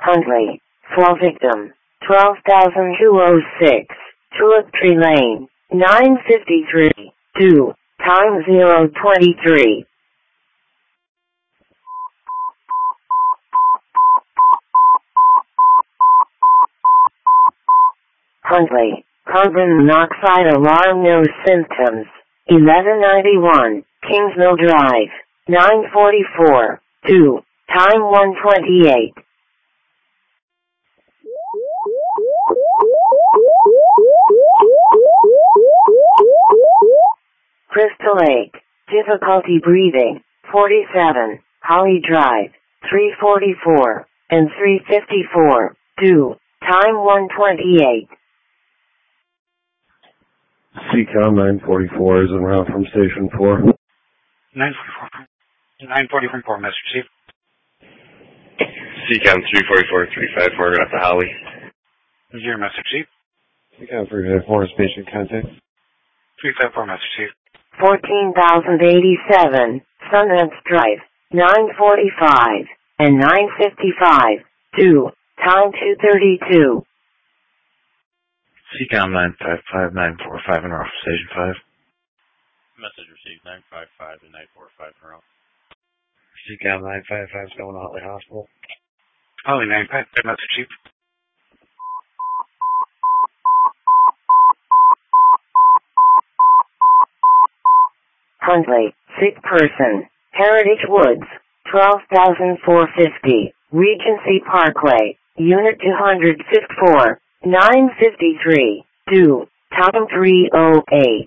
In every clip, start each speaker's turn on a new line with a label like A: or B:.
A: Huntley. Fall victim. 12,206. Tulip Tree Lane. 953. 2. Time 023. Huntley. Carbon monoxide alarm, no symptoms. 1191. Kingsmill Drive. 944. 2. Time 128. Crystal Lake. Difficulty breathing. 47. Holly Drive. 344. And 354. 2. Time 128.
B: CCOM 944 is en route from Station 4.
C: 944. 944, Mr. Chief.
D: CCOM 344, 354, got the Holly.
C: Here, Mr. Chief.
B: CCOM 354, station contact.
C: 354, Mr. Chief.
A: 14,087, Sundance Drive, 945, and 955, 2, time 232.
D: CCOM 955, 945, and off Station 5.
E: Message received 955 to 945 in a row.
D: CCOM 955 is going to Holly Hospital.
C: Holly 955, Mr. Chief.
A: Huntley, sick person, Heritage Woods, 12,450, Regency Parkway, Unit 254, 953, 2, time 308.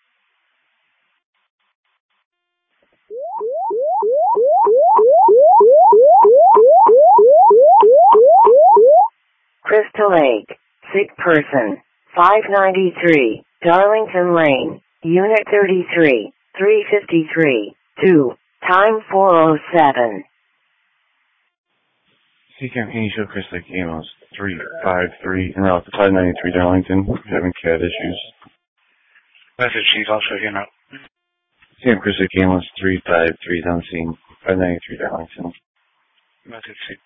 A: Crystal Lake, sick person, 593, Darlington Lane, Unit 33, 353, 2, time 407.
B: CCOM, can you show Crystal Lake Amos 353 en route to 593 Darlington? We're having CAD issues.
C: Message Chief, I'll show you now.
B: CCOM Crystal Lake Amos 353 is on scene, 593 Darlington.
C: Message Chief.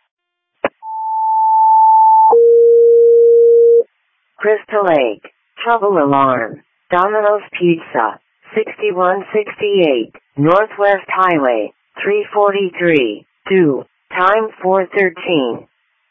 A: Crystal Lake, trouble alarm, Domino's Pizza, 6168, Northwest Highway, 343, 2, time 413.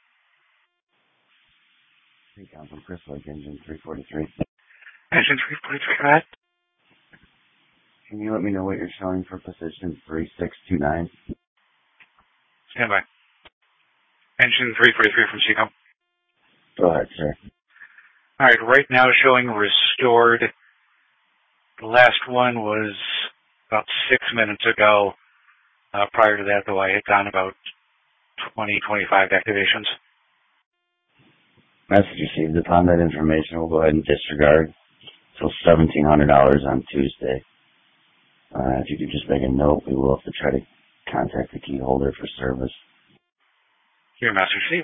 B: CCOM from Crystal Lake, engine 343.
C: Engine 343, go ahead.
B: Can you let me know what you're showing for position 3629?
C: Stand by. Engine 343 from CCOM.
B: Go ahead, sir.
C: Alright, right now showing restored. The last one was about 6 minutes ago. Prior to that, though, I had done about 20, 25 activations.
B: Message received. Upon that information, we'll go ahead and disregard till $1,700 on Tuesday. If you could just make a note, we will have to try to contact the key holder for service.
C: Your message received.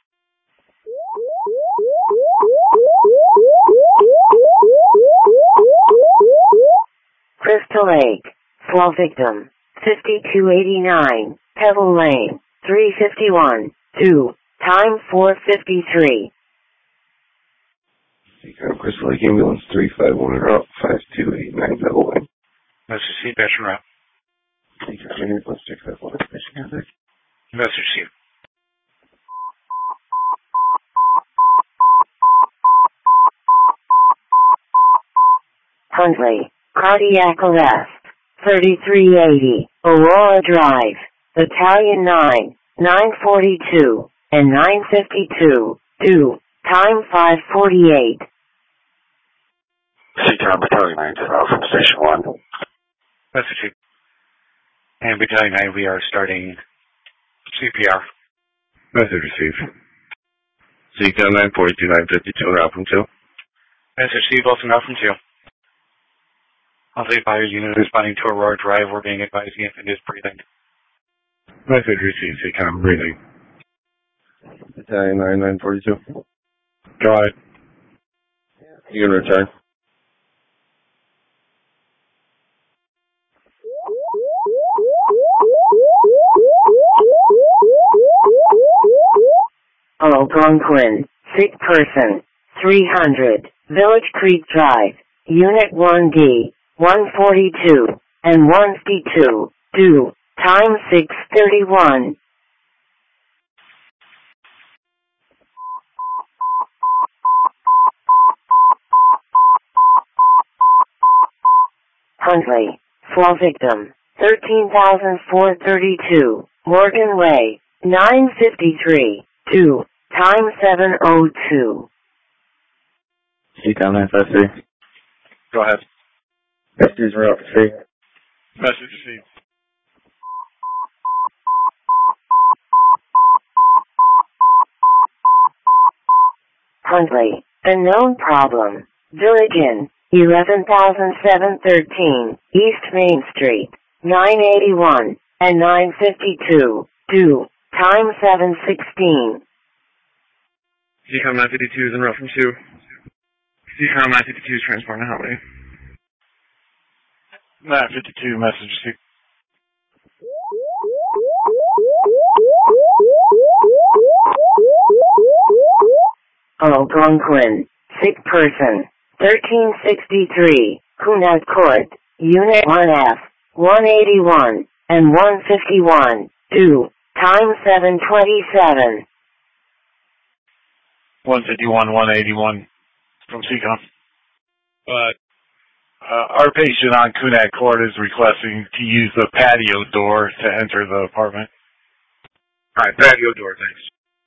A: Crystal Lake, fall victim, 5289, Pebble Lane, 351, 2, time 453.
B: CCOM Crystal Lake Ambulance 351 en route 5289 Pebble Lane.
C: Message received, Action Route.
B: CCOM Ambulance 351, station contact.
C: Message received.
A: Huntley, cardiac arrest, 3380, Aurora Drive, Battalion 9, 942, and 952, 2, time 548.
B: CCOM Battalion 9 from Station 1.
C: Message received. And Battalion 9, we are starting CPR.
B: Message received. CCOM 942, 952 en route from 2.
C: Message received, also now from 2. Huntley Fire Unit responding to Aurora Drive. We're being advised the infant is breathing.
B: Message received. CCOM breathing. Battalion 9, 942. Go ahead. You can return.
A: Algonquin, sick person, 300, Village Creek Drive, Unit 1D, 142, and 152, due, time 6:31. Huntley, fall victim, 13,432, Morgan Way, 953, due, time 7:02.
B: CCOM 953.
E: Go ahead.
B: Rescues route 3.
E: Message received.
A: Huntley, unknown problem, Village Inn, 11,713, East Main Street, 981, and 952, due, time 7:16.
F: CCOM 952 is en route from 2. CCOM 952 is transporting to Huntley.
E: 952, message received.
A: Algonquin, sick person, 1363, Cunard Court, Unit 1F, 181, and 151, due, time 7:27.
E: 151, 181 from CCOM. Our patient on Cunard Court is requesting to use the patio door to enter the apartment.
F: Alright, patio door, thanks.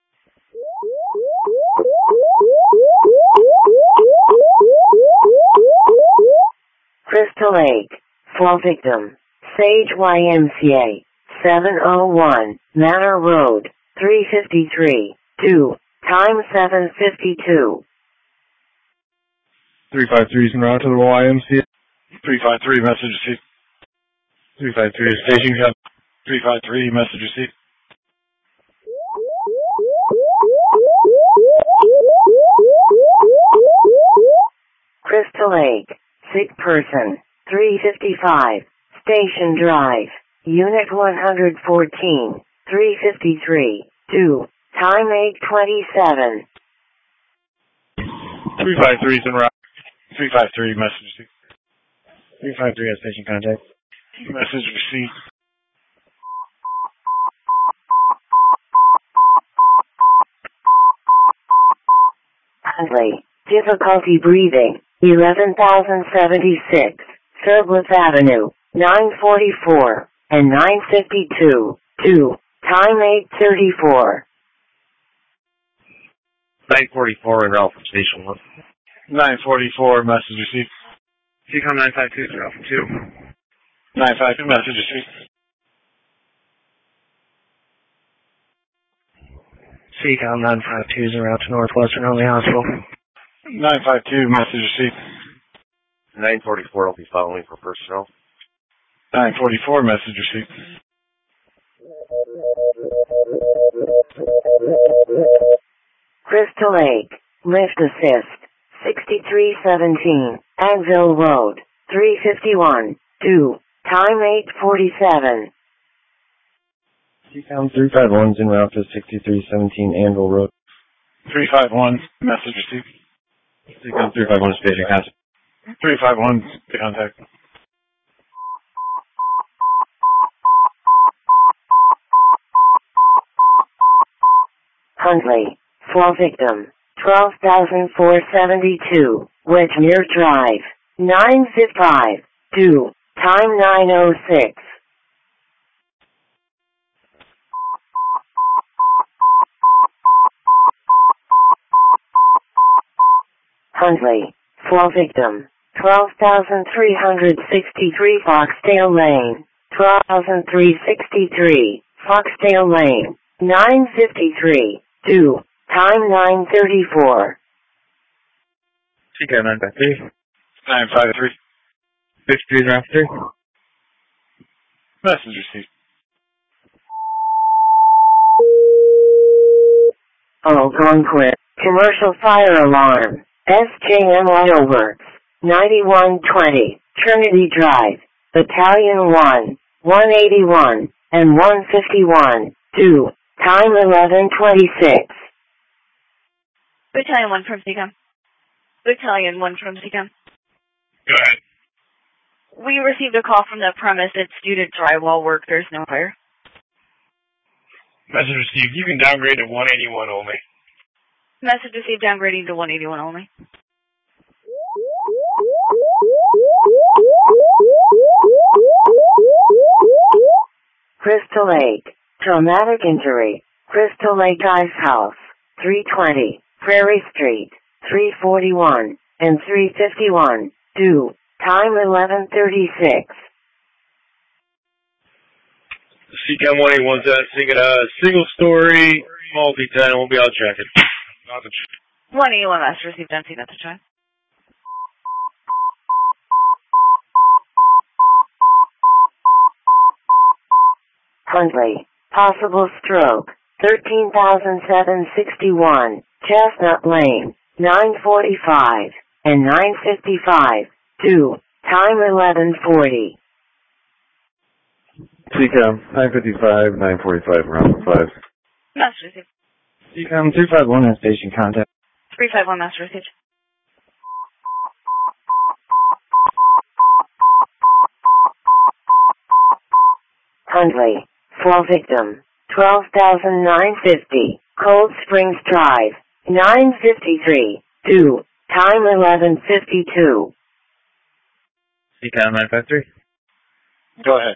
A: Crystal Lake, fall victim, Sage YMCA, 701, Manor Road, 353, due, time 7:52.
F: 353 is en route to the YMCA.
E: 353, message received. 353 is station gun. 353, message received.
A: Crystal Lake, sick person, 355, Station Drive, Unit 114, 353, due, time 8:27.
E: 353 is en route. 353, message received.
D: 353 has station contact.
E: Message received.
A: Huntley, difficulty breathing, 11,076, Surbliss Avenue, 944, and 952, due, time 8:34.
D: 944 en route from station 1.
E: 944, message received.
F: CCOM 952 is en route from 2.
E: 952, message received.
D: CCOM 952 is en route to Northwestern Huntley Hospital.
E: 952, message received.
G: 944 will be following for personnel.
E: 944, message received.
A: Crystal Lake, lift assist, 6317, Anvil Road, 351, due, time 8:47.
D: CCOM 351 is en route to 6317 Anvil Road.
E: 351, message received.
D: CCOM 351 is station contact.
E: 351, contact.
A: Huntley, fall victim, 12,472, Wedgemere Drive, 955, due, time 9:06. Huntley, fall victim, 12,363 Foxdale Lane, 12,363 Foxdale Lane, 953, due, time 9:34.
F: CCOM 953.
E: 953,
F: 53 is en route from 3.
E: message received.
A: Algonquin, commercial fire alarm, SJM Oil Works, 9120, Trinity Drive, Battalion 1, 181, and 151, due, time 11:26.
H: Battalion 1 from CCOM. Battalion 1 from CCOM.
E: Go ahead.
H: We received a call from the premise. It's due to drywall work. There's no fire.
E: Message received. You can downgrade to 181 only.
H: Message received, downgrading to 181 only.
A: Crystal Lake. Traumatic injury. Crystal Lake Ice House. 320. Prairie Street. 341 and 351. Due. Time 11:36.
E: CCOM 181's single story, multi-tenant. We'll be out checking. Nothing.
H: 181 Master received on scene at the time.
A: Huntley. Possible stroke. 13,761. Chestnut Lane. 945 and 955. Due. Time 11:40.
F: CCOM 955, 945, round 5.
H: Master received.
I: CCOM 351 has station contact.
H: 351 Master received.
A: Huntley. Fall victim. 12,950. Cold Springs Drive. 953. Due. Time 11:52.
I: CCOM 953.
E: Go ahead.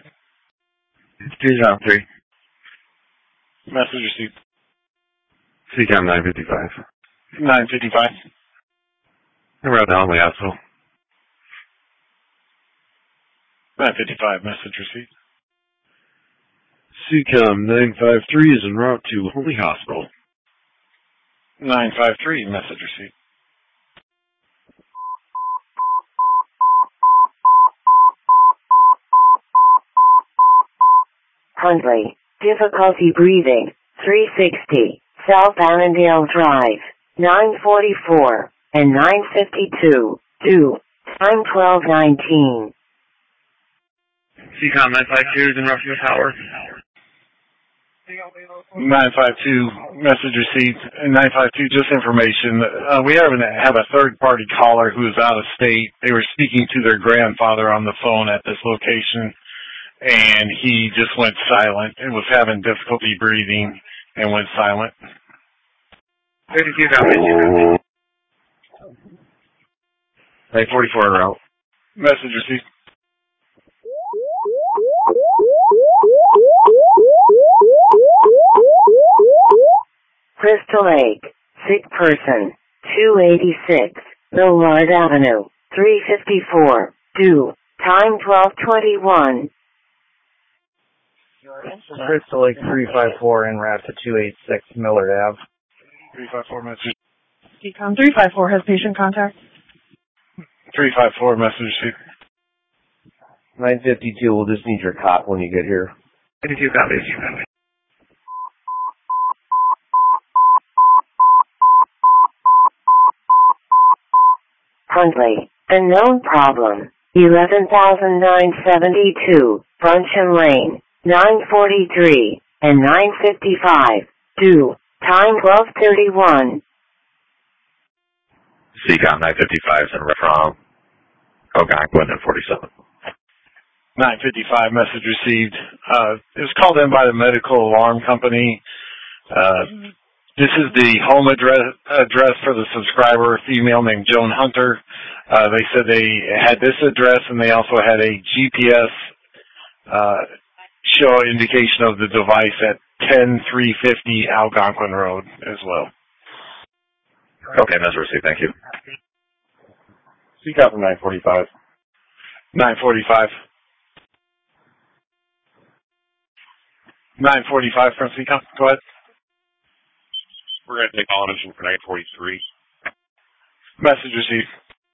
I: 303.
E: Message received.
F: CCOM 955.
E: 955.
F: Around the Huntley Hospital.
E: 955. Message received.
F: CCOM 953 is en route to Huntley Hospital.
E: 953. Message received.
A: Huntley. Difficulty breathing. 360. South Annandale Drive. 944 and 952. Due. Time 12:19.
F: CCOM 952 is en route to the tower.
E: 952. Message received. 952. Just information. We have a third-party caller who is out of state. They were speaking to their grandfather on the phone at this location, and he just went silent and was having difficulty breathing and went silent.
F: 52 copies. 944 en route.
E: Message received.
A: Crystal Lake. Sick person. 286. Millard Avenue. 354. Due. Time 12:21.
I: Crystal Lake 354 en route to 286 Millard Ave.
E: 354 message.
J: CCOM 354 has patient contact.
E: 354 message received.
G: 952, we'll just need your cot when you get here.
F: 52 copies.
A: Huntley. Unknown problem. 11,972. Bunchen Lane. 943 and 955. Due. Time 12:31.
G: CCOM 955 is en route from Algonquin and 47.
E: 955 message received. It was called in by the medical alarm company. This is the home address for the subscriber, a female named Joan Hunter. They said they had this address and they also had a GPS show indication of the device at 10350 Algonquin Road as well.
G: Okay, message received. Thank you.
F: CCOM from 945.
E: 945. 945 from CCOM. Go ahead.
G: We're going to take all mission for 943.
E: Message received.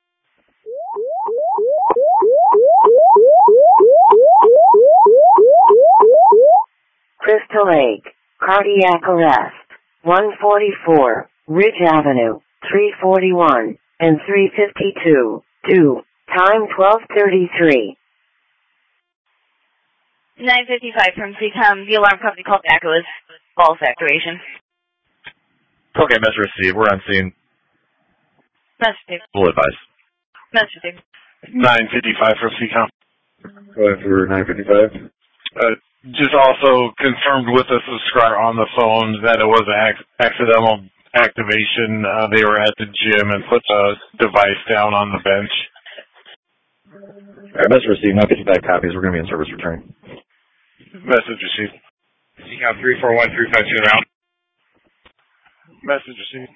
A: Crystal Lake. Cardiac arrest. 144. Ridge Avenue. 341 and 352. Due. Time 12:33.
H: 955 from CCOM. The alarm company called back. It was false activation.
G: Okay, message received. We're on scene.
H: Messaging.
G: We'll advise.
H: Messaging.
E: 955 from CCOM.
F: Go ahead for 955.
E: Just also confirmed with the subscriber on the phone that it was an accidental activation. They were at the gym and put the device down on the bench.
G: Alright, message received. 955 copies. We're going to be in service return.
E: Message received.
F: CCOM 341-352 route.
E: Message received.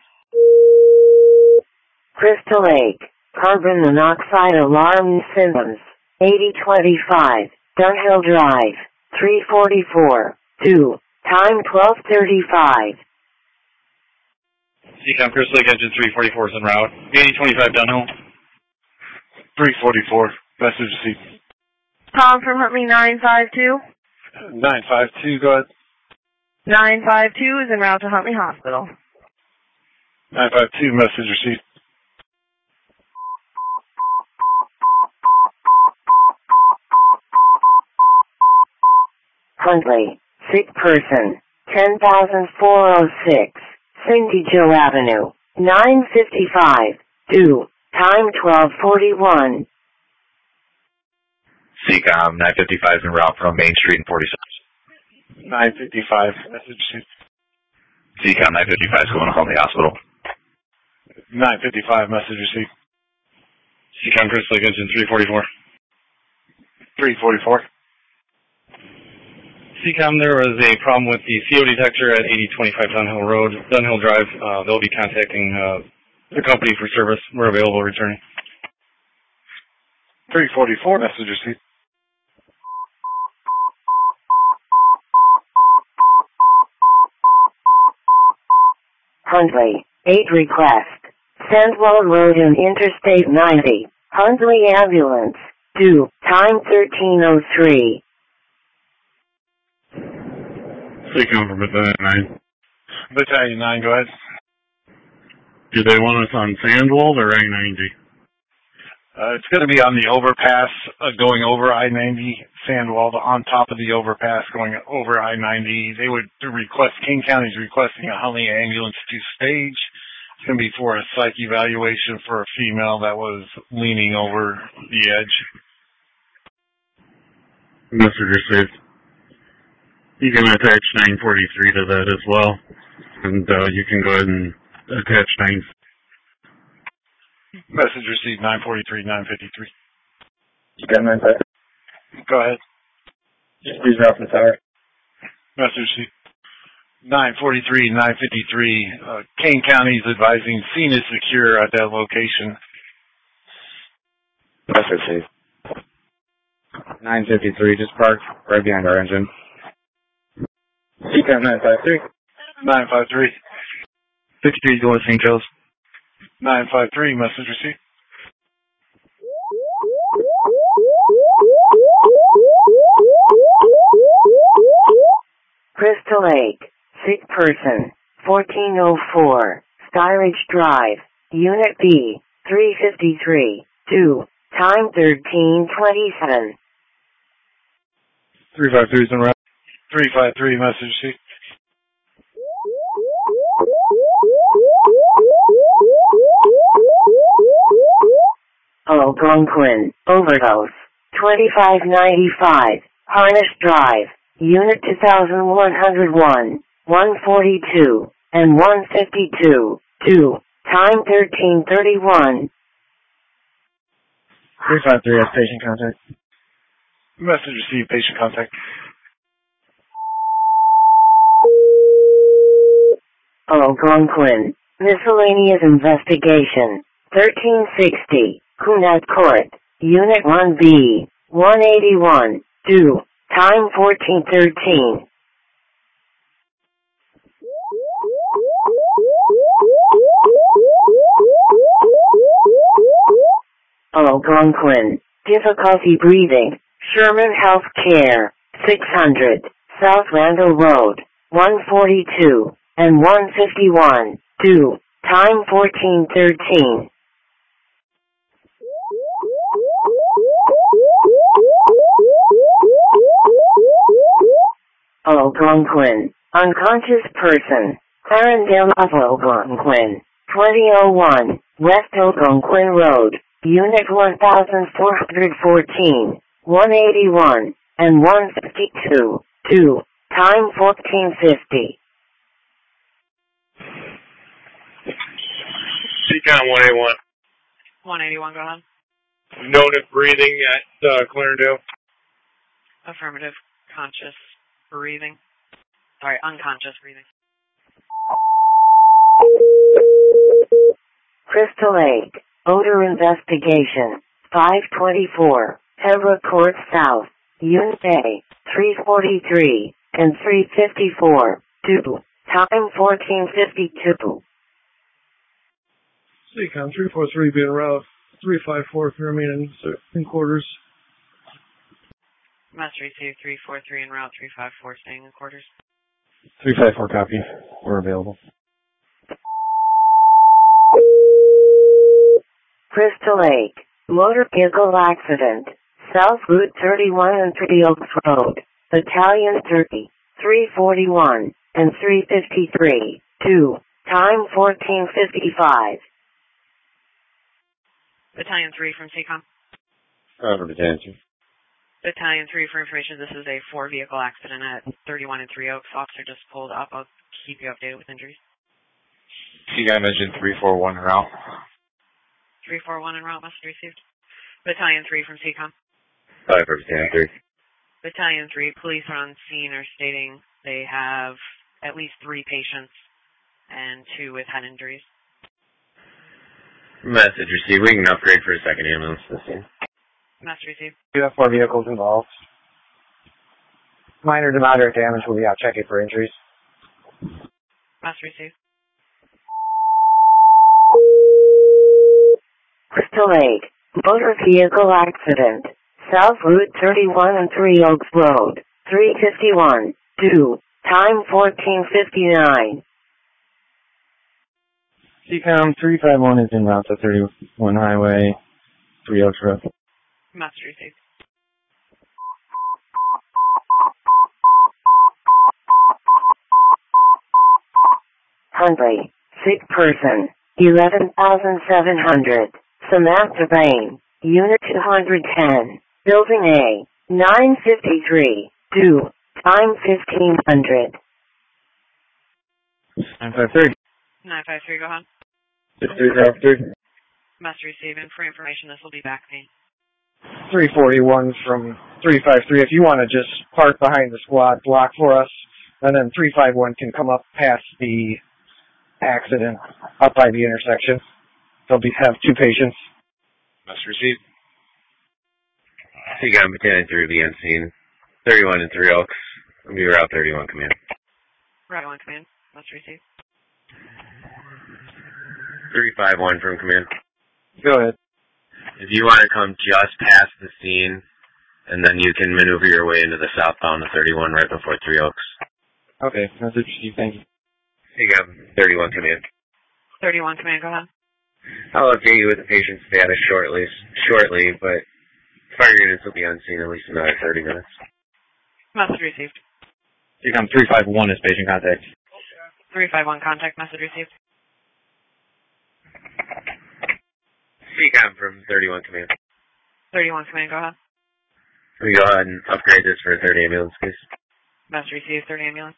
A: Crystal Lake, carbon monoxide alarm symptoms, 8025, Dunhill Drive, 344, 2, time 12:35.
F: CCOM Crystal Lake engine 344 is en route. 8025 Dunhill.
E: 344, message received.
J: Tom from Huntley 952.
E: 952, go ahead.
J: 952 is en route to Huntley Hospital.
E: 952, message received.
A: Huntley, sick person, 10,406, Cindy Joe Avenue, 955, 2, time 12:41.
G: CCOM 955 is en route from Main Street and 46.
E: 955, message received.
G: CCOM 955 is going to Huntley Hospital.
E: 955, message received.
F: CCOM Crystal Lake engine 344.
E: 344.
F: CCOM, there was a problem with the CO detector at 8025 Dunhill Drive. They'll be contacting the company for service. We're available returning.
E: 344, message received.
A: Huntley, 8 request. Sandwell Road and Interstate 90, Huntley ambulance, 2, time 13:03.
F: CCOM from Battalion 9.
E: Battalion 9, go ahead.
F: Do they want us on Sandwall or I-90?
E: It's going to be on the overpass going over I-90, Sandwall, on top of the overpass going over I-90. They would request, King County's requesting a Huntley ambulance to stage. It's going to be for a psych evaluation for a female that was leaning over the edge.
F: Message received. You can attach 943 to that as well, and you can go ahead and attach 9.
E: Message received 943, 953.
F: You got 953?
E: Go ahead.
F: He's off the tower.
E: Message received 943, 953. Kane County is advising scene is secure at that location.
G: Message received.
I: 953, just parked right behind our engine.
F: CCOM 953.
E: 953.
F: 53 going to St. Joe's.
E: 953, message received.
A: Crystal Lake, sick person, 1404, Styridge Drive, Unit B, 353, 2, time 13:27.
F: 353 is en route.
E: 353, message received.
A: Algonquin, overdose, 2595, Harness Drive, Unit 2101, 142, and 152, 2, time 13:31.
I: 353 has patient contact.
E: Message received, patient contact.
A: Algonquin, miscellaneous investigation, 1360, Kunat Court, Unit 1B, 181, 2, time 14:13. Algonquin, difficulty breathing, Sherman Health Care, 600, South Randall Road, 142, and 151, 2, time 14:13. Algonquin, unconscious person, Clarendale of Algonquin, 2001, West Algonquin Road, Unit 1414, 181, and 152, 2, time 1450.
G: Seacom 181.
H: 181, go ahead.
G: Noted breathing at Clarendale.
H: Affirmative. Conscious breathing. Sorry, unconscious breathing.
A: Crystal Lake, odor investigation, 524, Hebra Court South, Unit A, 343, and 354, 2, time 1452.
K: Seacom 343 being route 354 if you remain in quarters.
H: Must receive 343 en route 354 staying in quarters.
I: 354 copy. We're available.
A: Crystal Lake, motor vehicle accident, South Route 31 and 3 Oaks Road, Battalion 30, 341, and 353, 2, time 1455.
H: Battalion 3 from Seacom.
G: Battalion 2.
H: Battalion 3 for information, this is a 4-vehicle accident at 31 and 3 Oaks. Officer just pulled up. I'll keep you updated with injuries.
G: Seacom engine 341 route.
H: 341 en route, message received. Battalion 3 from Seacom.
G: 5 for Battalion 3.
H: Battalion 3, police are on scene are stating they have at least 3 patients and 2 with head injuries.
G: Message received. We can upgrade for a second ambulance to the scene.
H: Message received.
I: You have 4 vehicles involved. Minor to moderate damage will be out checking for injuries.
H: Message received.
A: Crystal Lake, motor vehicle accident, South Route 31 and 3 Oaks Road, 351, 2, time 1459.
I: Seacom 351 is en route to 31 Highway, 3 Oaks Road.
H: Message received.
A: Huntley, sick person, 11,700. Samantha Bain, Unit 210, Building A, 953, 2, time 1500.
I: 953.
H: 953, go ahead.
I: 6353.
H: Message received. And for information, this will be back me.
I: 341 from 353. If you want to just park behind the squad block for us, and then 351 can come up past the accident, up by the intersection. They'll have 2 patients.
G: Message received. Seacom Battalion 3 will be on scene. 31 and 3 Oaks. I'll be Route 31 command.
H: Route 1 command. Message received.
G: 351 from command.
I: Go ahead.
G: If you want to come just past the scene, and then you can maneuver your way into the southbound of 31 right before 3 Oaks.
I: Okay, message received. Thank you.
G: Seacom 31 command.
H: 31 command, go ahead.
G: I'll update you with the patient status shortly, but fire units will be on scene at least another 30 minutes.
H: Message received.
I: Seacom 351 is patient contact.
H: 351 contact, message received.
G: Seacom from 31 command.
H: 31 command, go ahead.
G: We go ahead and upgrade this for a 3rd ambulance, please.
H: Message received, 3rd ambulance.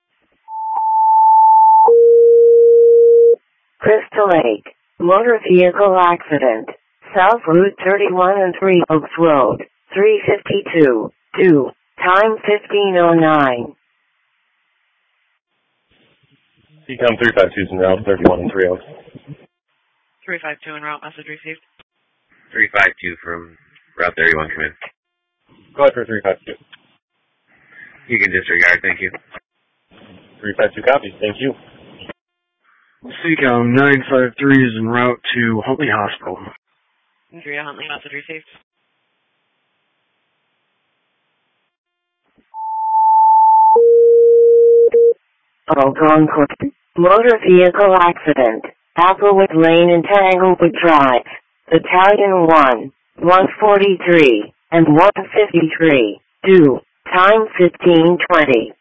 A: Crystal Lake, motor vehicle accident, South Route 31 and 3 Oaks Road, 352, 2, time 1509.
G: Seacom 352 is in route 31 and 3 Oaks.
H: 352 en route, message received.
G: 352 from route 31 command.
I: Go ahead for 352.
G: You can disregard, thank you.
I: 352 copy, thank you.
L: Seacom 953 is en route to Huntley Hospital.
H: Injury to Huntley, message received.
A: Algonquin, motor vehicle accident, Applewood Lane and Tanglewood Drive, Battalion 1, 143, and 153, 2, time 1520.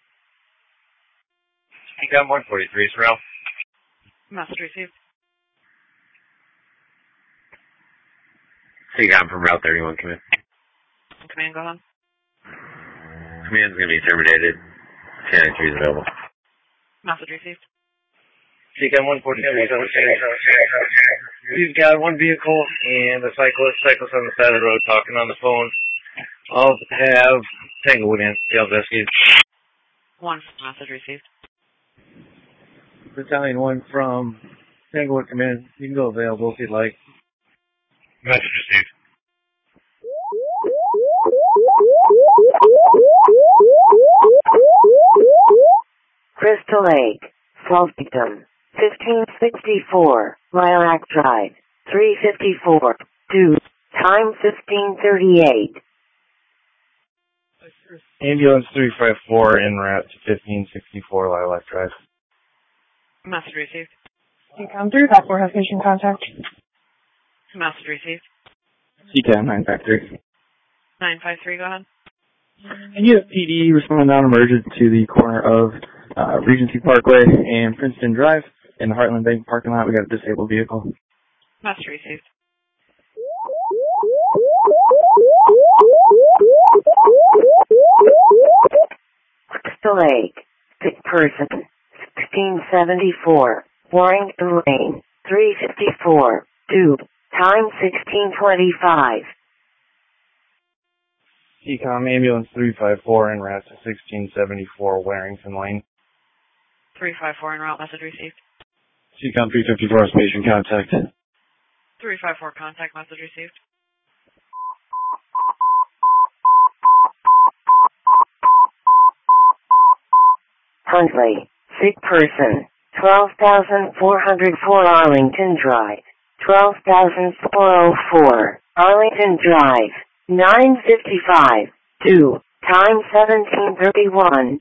G: Seacom 143 is route.
H: Message received.
G: CCOM from Route 31, command.
H: Command, go ahead.
G: Command's going to be terminated. 1093 is available.
H: Message received.
I: CCOM 143. We've got one vehicle and a cyclist on the side of the road talking on the phone. I'll have Tanglewood in. Dale's rescued.
H: One message received.
I: Battalion 1 from Tanglewood Command. You can go available if you'd like.
F: Message received.
A: Crystal Lake, Fall Victim, 1564, Lilac Drive, 354, 2, time 1538.
M: Ambulance 354 en route to 1564 Lilac Drive.
H: Message received.
J: CCOM 354 has patient contact.
H: Message received.
M: CCOM 953.
H: 953, go ahead.
M: And you have PD responding non-emergent to the corner of Regency Parkway and Princeton Drive in the Heartland Bank parking lot. We got a disabled vehicle.
H: Message received.
A: Crystal Lake, sick person, 1674, Warrington Lane, 354, 2, time 1625.
M: CCOM Ambulance 354 en route to 1674 Warrington Lane.
H: 354 en route, message received.
L: CCOM 354 is patient contact.
H: 354 contact, message received.
A: Huntley, sick person, 12,404 Arlington Drive, 12,404 Arlington Drive, 955, 2, time 1731.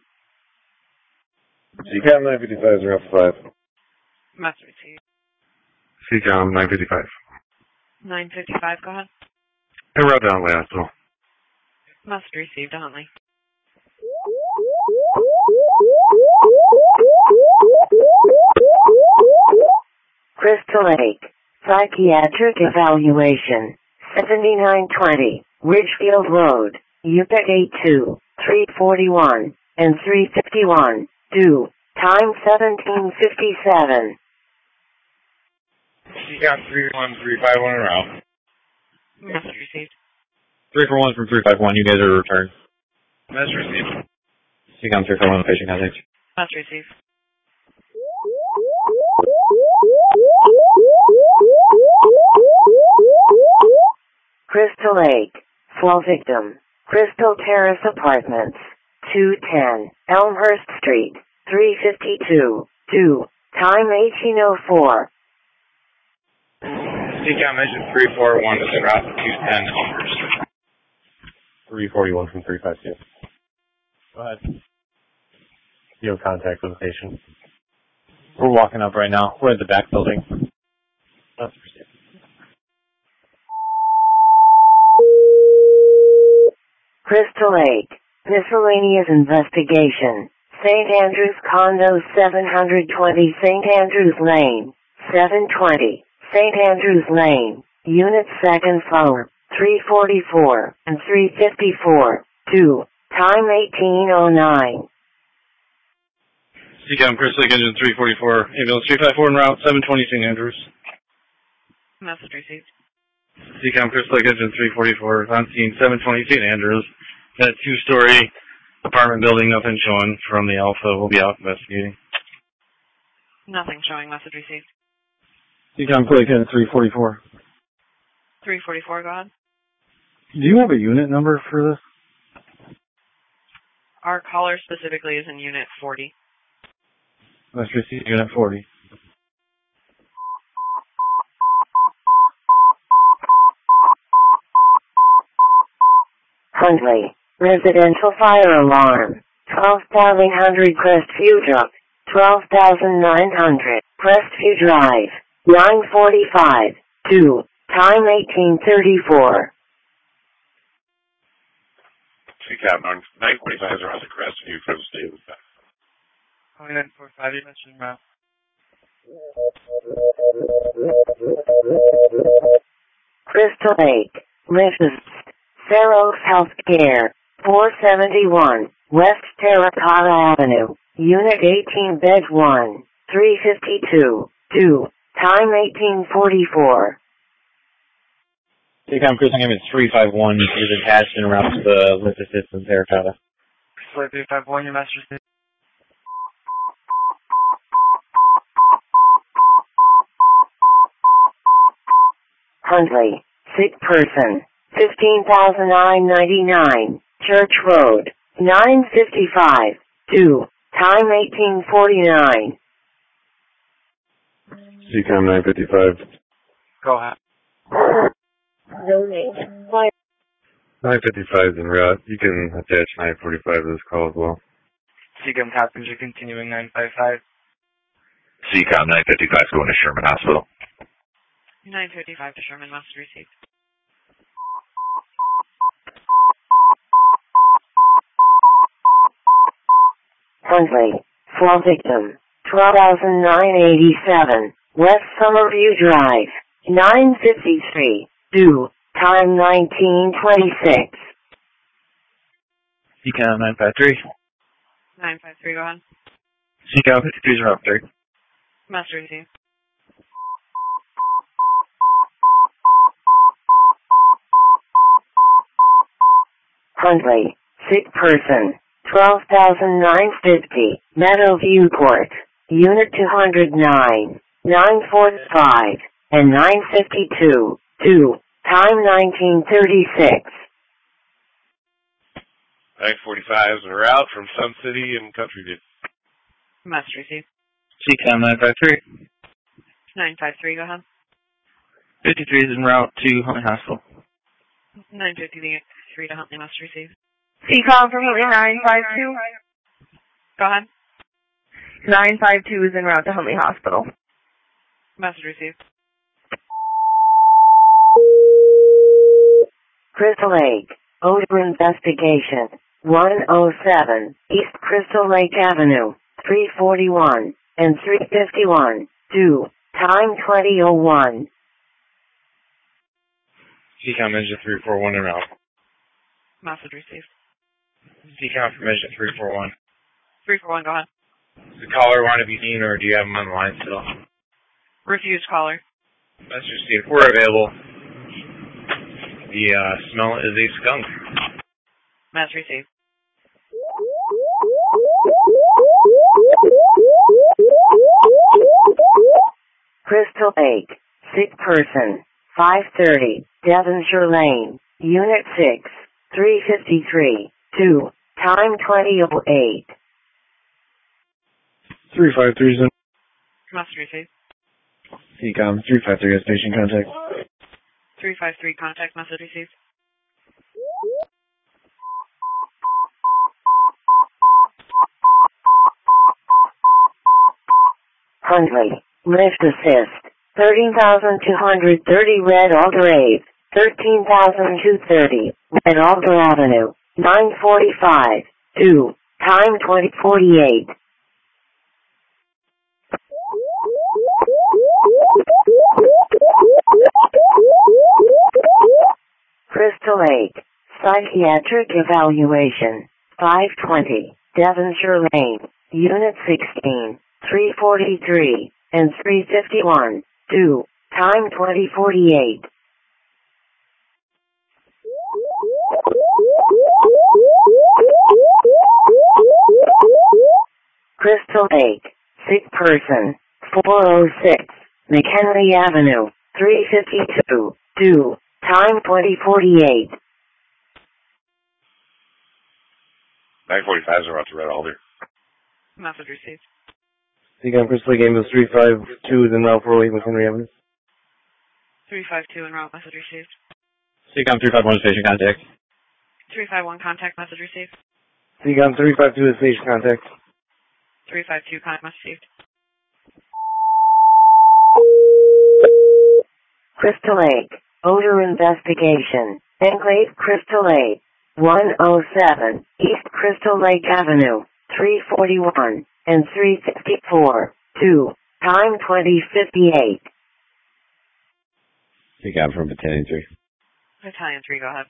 N: CCOM 955 is route 5.
H: Message received.
F: CCOM 955.
H: 955, go ahead.
F: En route to Huntley Hospital.
H: Message received, Huntley.
A: Crystal Lake, psychiatric evaluation, 7920, Ridgefield Road, Utah 82, 341, and 351, 2, time 1757.
F: CCOM 31351 en route.
H: Message received.
F: 341 from 351, you guys are returned. Message received. CCOM 341, patient contact.
H: Message received.
A: Crystal Lake, fall victim, Crystal Terrace Apartments, 210, Elmhurst Street, 352, 2, time 1804.
F: CCOM Mission 341 is en route to 210 Elmhurst Street. 341 from 352. Go ahead. You have contact with the patient. We're walking up right now. We're at the back building. That's received.
A: Crystal Lake, miscellaneous investigation, St. Andrews Condos 720 St. Andrews Lane, 720, St. Andrews Lane, Unit 2nd floor, 344 and 354, 2, time 1809.
F: CCOM Crystal Lake Engine 344, ambulance 354 en route, 720 St. Andrews.
H: Message received.
F: CCOM Crystal Lake Engine 344, on scene 720 St. Andrews. That two-story apartment building, nothing showing from the Alpha. We'll be out investigating.
H: Nothing showing, message received.
L: CCOM Crystal Lake Engine 344.
H: 344, go ahead.
L: Do you have a unit number for this?
H: Our caller specifically is in Unit 40.
L: Let's receive Unit 40.
A: Huntley, residential fire alarm, 12,800 Crestview Drive, 12,900 Crestview Drive, 945, 2, time 1834.
N: CCOM 945 is around the Crestview for the state of the
H: 945, you mentioned route.
A: Crystal Lake, Lifts, Fair Oaks Healthcare, 471, West Terracotta Avenue, Unit 18, Bed 1, 352, 2, time 1844.
M: Take on cruising image 351 is attached and route to the lift assist in Terracotta.
O: Flight 351, your master state.
A: Huntley, sick person, 15,999, Church Road, 955, 2, time 1849.
F: CCOM 955.
O: Go ahead.
A: Donate.
F: 955 is en route. You can attach 945 to this call as well.
O: CCOM passenger continuing 955.
N: CCOM 955 is going to Sherman Hospital.
H: 955 to Sherman, must receive.
A: Huntley, fall victim, 12,987, West Summerview Drive, 953, due, time 1926.
M: CCOM 953.
H: 953, go ahead.
M: CCOM 53 is route 3.
H: Must receive.
A: Huntley, sick person, 12,950, Meadowview Court, Unit 209, 945, and 952, 2, time 1936.
N: 945 is en route from Sun City and Country View.
H: Must receive.
M: CCOM 953.
H: 953, go ahead.
M: 53 is en route to Huntley Hospital.
H: 953 to Huntley, must receive.
J: CCOM from Huntley 952.
H: Go ahead.
J: 952 is en route to Huntley Hospital.
H: Message received.
A: Crystal Lake, odor investigation, 107, East Crystal Lake Avenue, 341, and 351, 2, time 2001.
F: CCOM engine 341 en route.
H: Message received.
F: CCOM from engine 341.
H: 341, go ahead.
F: Does the caller want to be seen, or do you have him on the line still?
H: Refuse caller.
F: Let's just see if we're available. The smell is a skunk.
H: Message received.
A: Crystal Lake, sick person, 530, Devonshire Lane, Unit 6, 353, 2, time 2008.
L: 353 is in.
H: Message received.
L: CCOM 353 has station contact.
H: 353, contact message received.
A: Huntley, lift assist, 13,230 Red Alder Ave, 13,230 Red Alder Avenue, 945, 2, time 2048. Crystal Lake, psychiatric evaluation, 520, Devonshire Lane, Unit 16, 343, and 351, 2, time 2048. Crystal Lake, sick person, 406, McHenry Avenue, 352, 2, time 2048.
N: 945 is around to Red Alder.
H: Message received.
L: CCOM Crystal Lake Ambulance 352 is en route 408 McHenry Avenue.
H: 352 en route, message received.
M: CCOM 351 station contact.
H: 351, contact message received.
L: CCOM 352 is station contact.
H: 352, contact message received.
A: Crystal Lake, odor investigation, Enclave Crystal Lake, 107, East Crystal Lake Avenue, 341, and 354, 2, time 2058.
G: CCOM from Battalion 3.
H: Battalion 3, go ahead.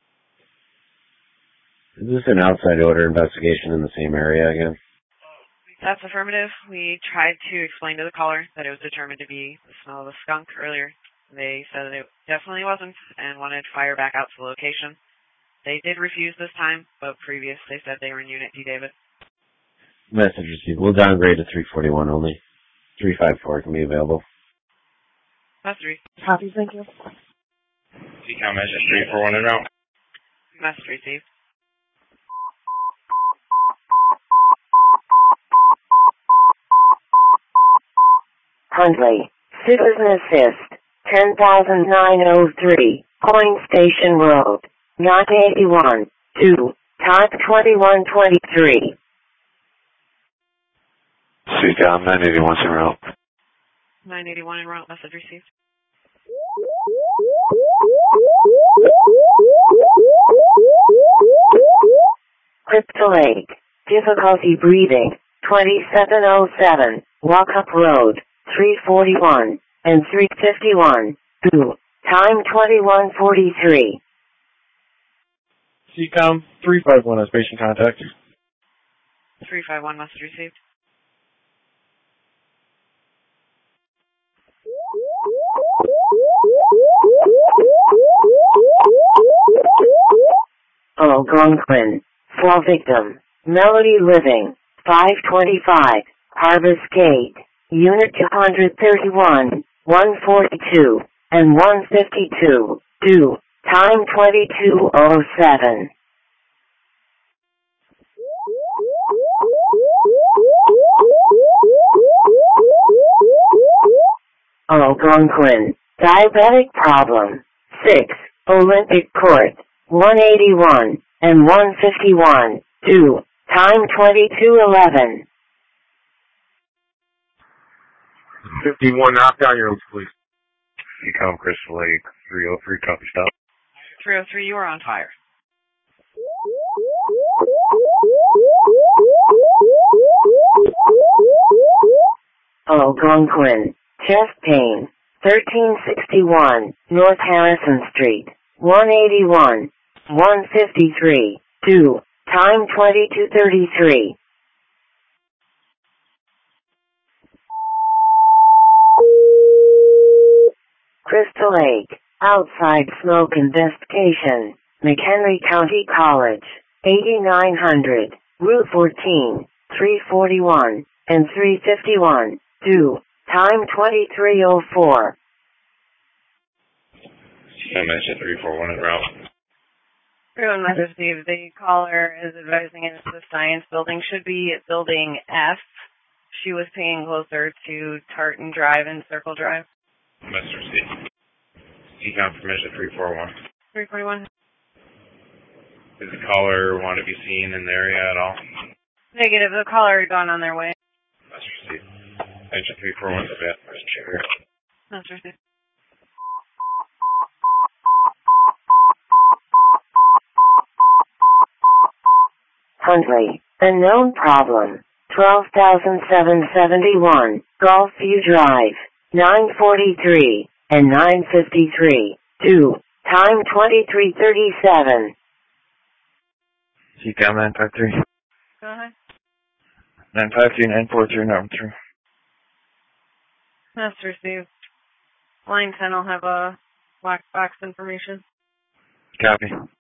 G: Is this an outside order investigation in the same area again?
H: That's affirmative. We tried to explain to the caller that it was determined to be the smell of a skunk earlier. They said that it definitely wasn't and wanted fire back out to the location. They did refuse this time, but previous they said they were in Unit D, David.
G: Message received. We'll downgrade to 341 only. 354 can be available.
H: Message.
J: Copy, thank you.
N: CCOM message 341 en route.
H: Message received.
A: Huntley, Citizen Assist, 10,903, Coin Station Road, 981, 2, type 2123.
N: CCOM 981 en route.
H: 981 en route, message received.
A: Crystal Lake, difficulty breathing, 2707, Walkup Road, 341, and 351, 2, time 2143.
I: CCOM 351 has patient contact.
H: 351, message received.
A: Algonquin, fall victim, Melody Living, 525, Harvest Gate, Unit 231, 142, and 152, 2, time 2207. Algonquin, diabetic problem, 6, Olympic Court, 181, and 151, 2, time 2211.
N: 51, knock down your own please. CCOM Crystal Lake 303, copy stop.
H: 303, you are on fire.
A: Algonquin, chest pain, 1361, North Harrison Street, 181, 153, 2, time 2233. Crystal Lake, outside smoke investigation, McHenry County College, 8900, Route 14, 341, and 351, 2, time 2304.
N: CCOM 341 en route.
J: Everyone message received. The caller is advising us the science building should be at building F. She was paying closer to Tartan Drive and Circle Drive.
N: Message received. CCOM permission 341.
H: 341.
N: Does the caller want to be seen in the area at all?
J: Negative. The caller had gone on their way.
N: Message received. Engine 341 is a bit.
H: Message received.
A: Huntley, unknown problem, 12,771, Gulfview Drive, 943, and 953, 2, time 2337.
M: CCOM 953.
H: Go ahead.
M: 953, 943, number 3.
J: Message received. Line 10 will have a black box information.
M: Copy.